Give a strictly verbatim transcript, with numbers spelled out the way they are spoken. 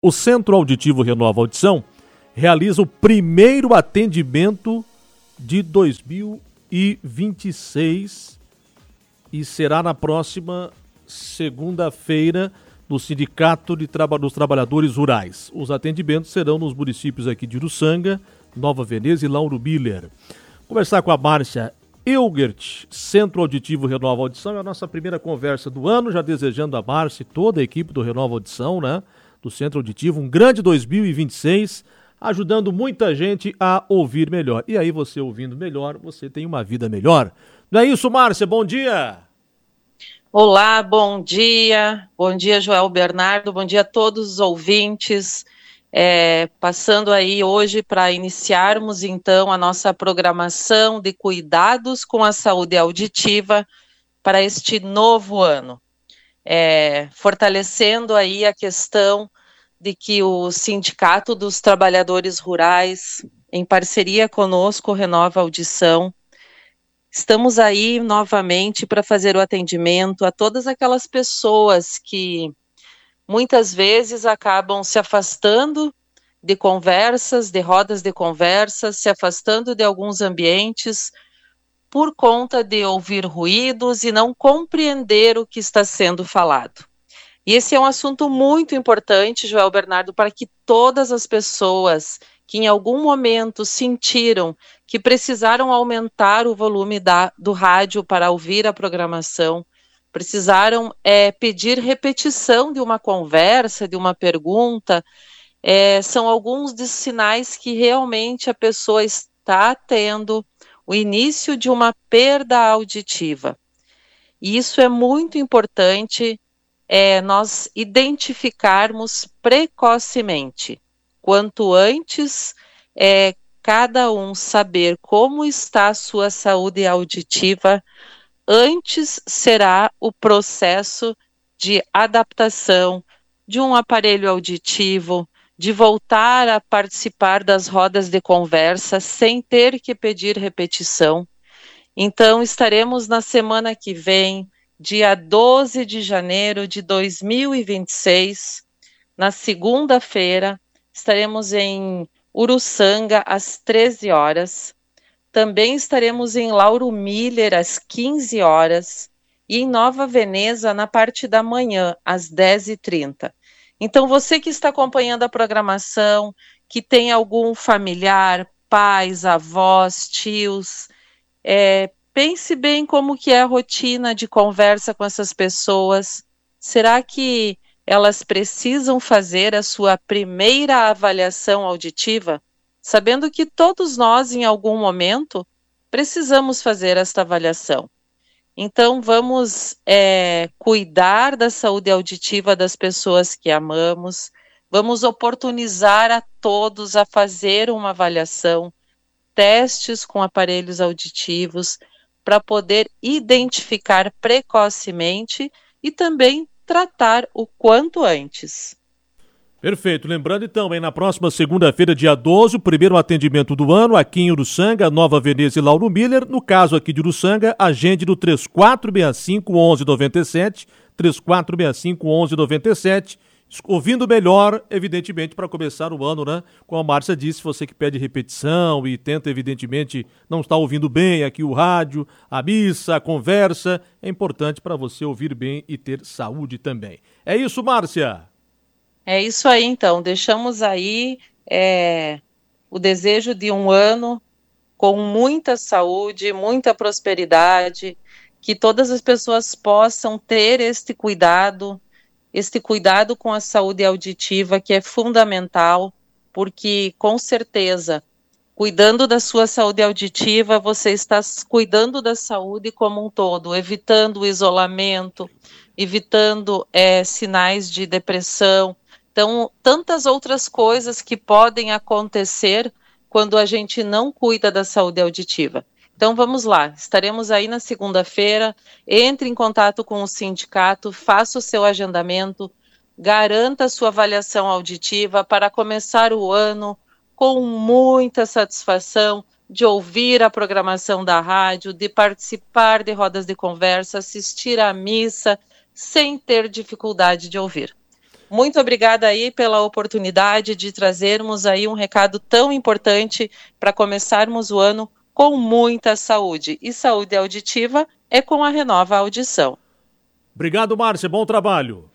O Centro Auditivo Renova Audição realiza o primeiro atendimento de dois mil e vinte e seis e será na próxima segunda-feira no Sindicato de Traba- dos Trabalhadores Rurais. Os atendimentos serão nos municípios aqui de Uruçanga, Nova Veneza e Lauro Miller. Conversar com a Márcia Elgert, Centro Auditivo Renova Audição, é a nossa primeira conversa do ano, já desejando a Márcia e toda a equipe do Renova Audição, né, do Centro Auditivo, um grande dois mil e vinte e seis, ajudando muita gente a ouvir melhor. E aí você ouvindo melhor, você tem uma vida melhor. Não é isso, Márcia? Bom dia! Olá, bom dia. Bom dia, Joel Bernardo. Bom dia a todos os ouvintes. É, passando aí hoje para iniciarmos então a nossa programação de cuidados com a saúde auditiva para este novo ano. É, fortalecendo aí a questão de que o Sindicato dos Trabalhadores Rurais, em parceria conosco, Renova Audição, estamos aí novamente para fazer o atendimento a todas aquelas pessoas que muitas vezes acabam se afastando de conversas, de rodas de conversas, se afastando de alguns ambientes por conta de ouvir ruídos e não compreender o que está sendo falado. E esse é um assunto muito importante, Joel Bernardo, para que todas as pessoas que em algum momento sentiram que precisaram aumentar o volume da, do rádio para ouvir a programação, precisaram é, pedir repetição de uma conversa, de uma pergunta, é, são alguns dos sinais que realmente a pessoa está tendo o início de uma perda auditiva. E isso é muito importante, é, nós identificarmos precocemente. Quanto antes, é, cada um saber como está a sua saúde auditiva, antes será o processo de adaptação de um aparelho auditivo, de voltar a participar das rodas de conversa sem ter que pedir repetição. Então, estaremos na semana que vem, dia doze de janeiro de dois mil e vinte e seis, na segunda-feira, estaremos em Uruçanga às treze horas. Também estaremos em Lauro Miller às quinze horas e em Nova Veneza na parte da manhã, às dez e trinta. Então, você que está acompanhando a programação, que tem algum familiar, pais, avós, tios, é, pense bem como que é a rotina de conversa com essas pessoas. Será que elas precisam fazer a sua primeira avaliação auditiva? Sabendo que todos nós, em algum momento, precisamos fazer esta avaliação. Então, vamos é, cuidar da saúde auditiva das pessoas que amamos, vamos oportunizar a todos a fazer uma avaliação, testes com aparelhos auditivos, para poder identificar precocemente e também tratar o quanto antes. Perfeito. Lembrando então, hein, na próxima segunda-feira, dia doze, o primeiro atendimento do ano aqui em Uruçanga, Nova Veneza e Lauro Miller. No caso aqui de Uruçanga, agende no três quatro seis cinco, um um nove sete, três quatro seis cinco, um um nove sete. Ouvindo melhor, evidentemente, para começar o ano, né? Como a Márcia disse, você que pede repetição e tenta, evidentemente, não estar ouvindo bem aqui o rádio, a missa, a conversa, é importante para você ouvir bem e ter saúde também. É isso, Márcia? É isso aí, então. Deixamos aí é, o desejo de um ano com muita saúde, muita prosperidade, que todas as pessoas possam ter este cuidado, este cuidado com a saúde auditiva, que é fundamental, porque, com certeza, cuidando da sua saúde auditiva, você está cuidando da saúde como um todo, evitando o isolamento, evitando é, sinais de depressão. Então, tantas outras coisas que podem acontecer quando a gente não cuida da saúde auditiva. Então, vamos lá, estaremos aí na segunda-feira, entre em contato com o sindicato, faça o seu agendamento, garanta a sua avaliação auditiva para começar o ano com muita satisfação de ouvir a programação da rádio, de participar de rodas de conversa, assistir à missa, sem ter dificuldade de ouvir. Muito obrigada aí pela oportunidade de trazermos aí um recado tão importante para começarmos o ano com muita saúde. E saúde auditiva é com a Renova Audição. Obrigado, Márcia. Bom trabalho.